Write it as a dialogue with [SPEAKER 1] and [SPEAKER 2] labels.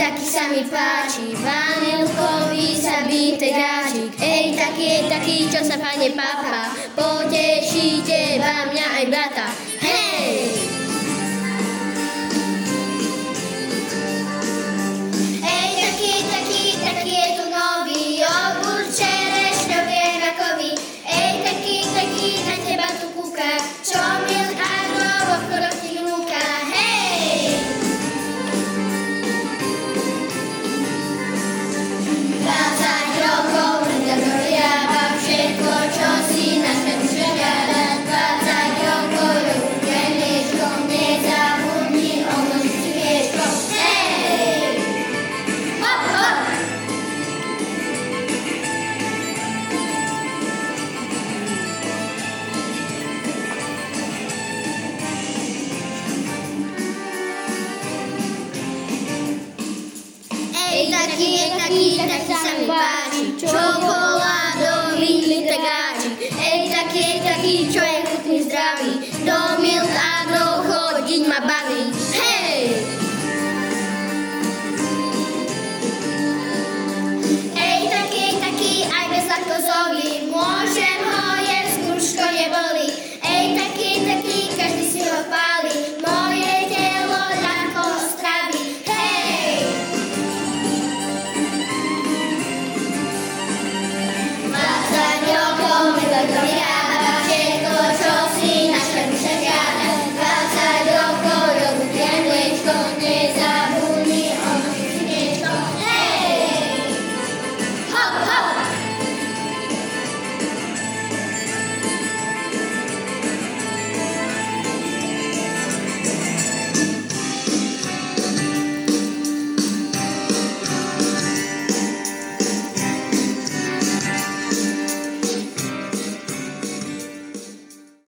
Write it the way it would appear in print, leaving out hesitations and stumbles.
[SPEAKER 1] taký sa mi páči, vanilkový sa bintegáčik. Taký, čo sa fajne pápa, potešíte vám mňa aj brata. Hej! Taký je tu nový jogurt, čerešňový, rakový. Taký, na teba tu kúka, čo Milk Agro vo vchodoch ti núka. Hej! Dvadsať rokov doliava všetko, čo si na svetu žiadať. 20 rokov jogurt nezabudni odložiť si vieško. Hej! Hop, hop! Taký sa mi páči, čokoládový bintegáčik. Taký, čo je